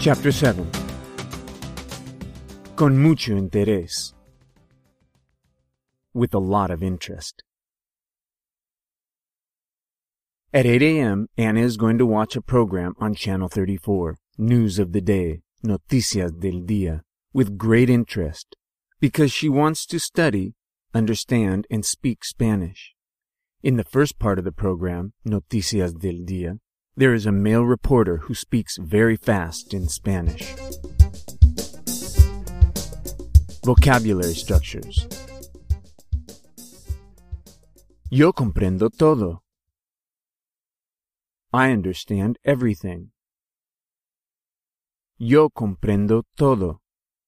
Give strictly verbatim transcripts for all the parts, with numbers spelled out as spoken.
Chapter seven. Con mucho interés. With a lot of interest. At eight a.m., Anna is going to watch a program on Channel thirty-four, News of the Day, Noticias del Día, with great interest, because she wants to study, understand, and speak Spanish. In the first part of the program, Noticias del Día, there is a male reporter who speaks very fast in Spanish. Vocabulary structures. Yo comprendo todo. I understand everything. Yo comprendo todo.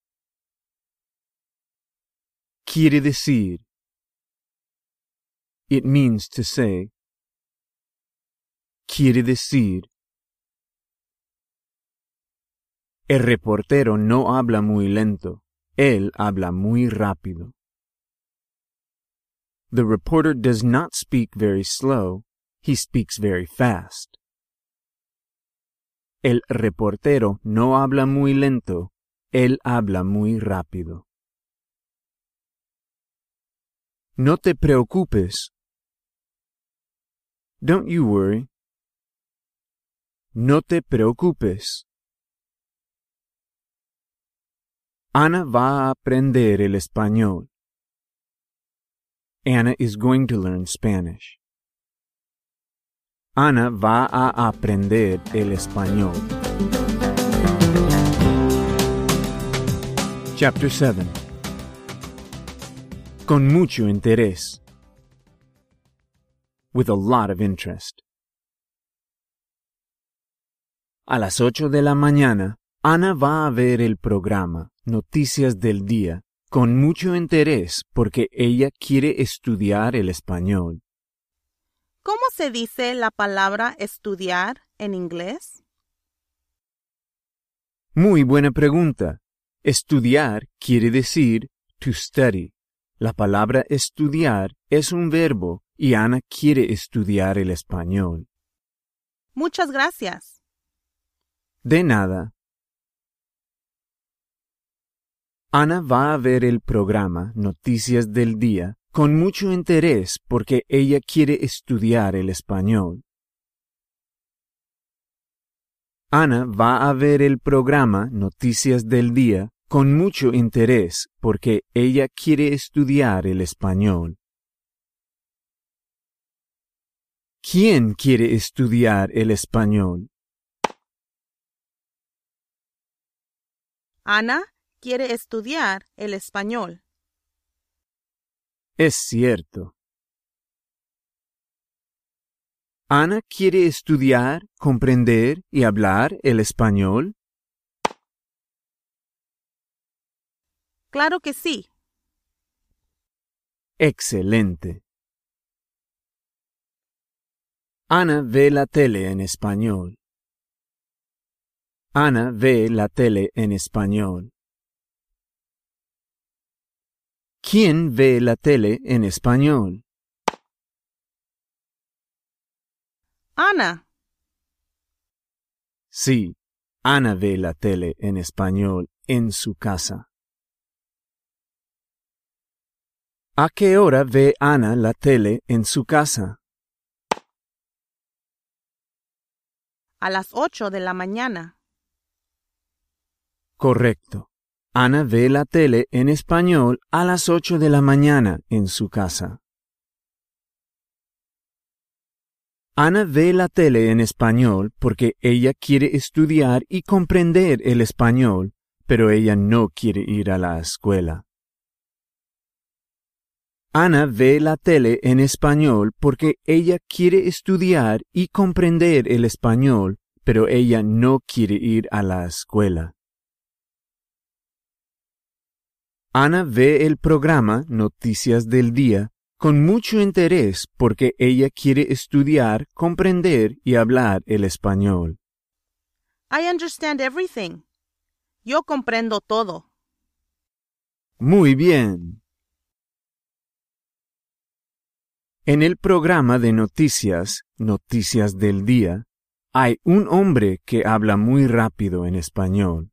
Quiere decir. It means to say. Quiere decir. El reportero no habla muy lento. Él habla muy rápido. The reporter does not speak very slow. He speaks very fast. El reportero no habla muy lento. Él habla muy rápido. No te preocupes. Don't you worry. No te preocupes. Ana va a aprender el español. Anna is going to learn Spanish. Ana va a aprender el español. Chapter seven. Con mucho interés. With a lot of interest. A las ocho de la mañana, Ana va a ver el programa Noticias del Día con mucho interés porque ella quiere estudiar el español. ¿Cómo se dice la palabra estudiar en inglés? Muy buena pregunta. Estudiar quiere decir to study. La palabra estudiar es un verbo y Ana quiere estudiar el español. Muchas gracias. De nada. Ana va a ver el programa Noticias del Día con mucho interés porque ella quiere estudiar el español. Ana va a ver el programa Noticias del Día con mucho interés porque ella quiere estudiar el español. ¿Quién quiere estudiar el español? Ana quiere estudiar el español. Es cierto. ¿Ana quiere estudiar, comprender y hablar el español? Claro que sí. Excelente. Ana ve la tele en español. Ana ve la tele en español. ¿Quién ve la tele en español? Ana. Sí, Ana ve la tele en español en su casa. ¿A qué hora ve Ana la tele en su casa? A las ocho de la mañana. Correcto. Ana ve la tele en español a las ocho de la mañana en su casa. Ana ve la tele en español porque ella quiere estudiar y comprender el español, pero ella no quiere ir a la escuela. Ana ve la tele en español porque ella quiere estudiar y comprender el español, pero ella no quiere ir a la escuela. Ana ve el programa Noticias del Día con mucho interés porque ella quiere estudiar, comprender y hablar el español. I understand everything. Yo comprendo todo. Muy bien. En el programa de noticias, Noticias del Día, Hay un hombre que habla muy rápido en español.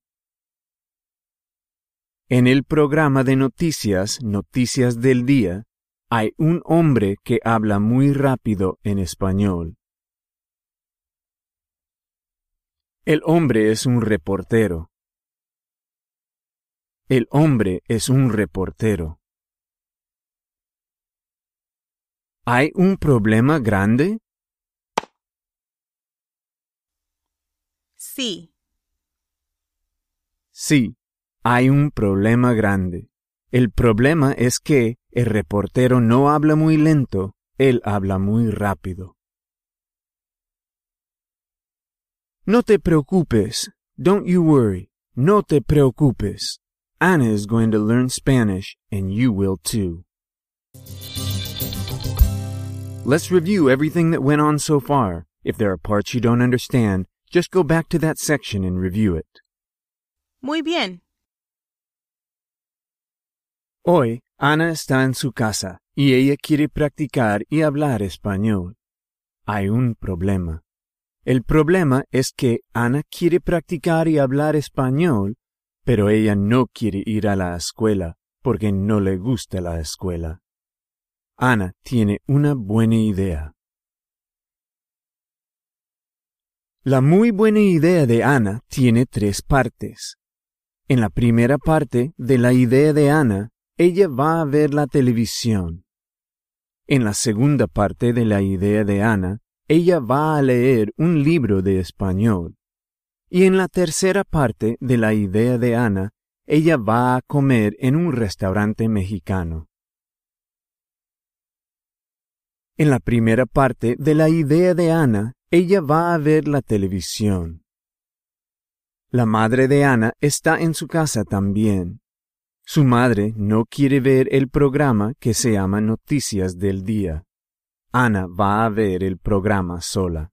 En el programa de noticias, Noticias del Día, hay un hombre que habla muy rápido en español. El hombre es un reportero. El hombre es un reportero. ¿Hay un problema grande? Sí. Sí, hay un problema grande. El problema es que el reportero no habla muy lento, él habla muy rápido. No te preocupes. Don't you worry. No te preocupes. Ana is going to learn Spanish, and you will too. Let's review everything that went on so far. If there are parts you don't understand, just go back to that section and review it. Muy bien. Hoy, Ana está en su casa y ella quiere practicar y hablar español. Hay un problema. El problema es que Ana quiere practicar y hablar español, pero ella no quiere ir a la escuela porque no le gusta la escuela. Ana tiene una buena idea. La muy buena idea de Ana tiene tres partes. En la primera parte de la idea de Ana, ella va a ver la televisión. En la segunda parte de la idea de Ana, ella va a leer un libro de español. Y en la tercera parte de la idea de Ana, ella va a comer en un restaurante mexicano. En la primera parte de la idea de Ana, ella va a ver la televisión. La madre de Ana está en su casa también. Su madre no quiere ver el programa que se llama Noticias del Día. Ana va a ver el programa sola.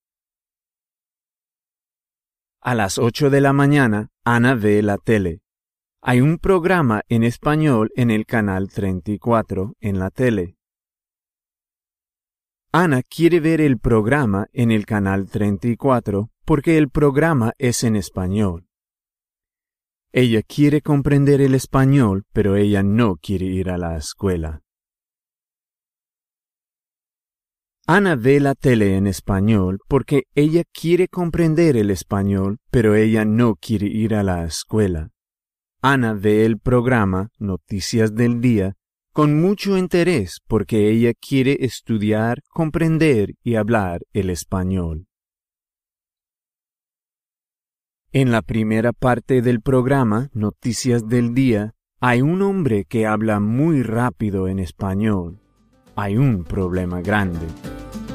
A las ocho de la mañana, Ana ve la tele. Hay un programa en español en el canal treinta y cuatro en la tele. Ana quiere ver el programa en el canal treinta y cuatro porque el programa es en español. Ella quiere comprender el español, pero ella no quiere ir a la escuela. Ana ve la tele en español porque ella quiere comprender el español, pero ella no quiere ir a la escuela. Ana ve el programa Noticias del Día con mucho interés porque ella quiere estudiar, comprender y hablar el español. En la primera parte del programa Noticias del Día, hay un hombre que habla muy rápido en español. Hay un problema grande.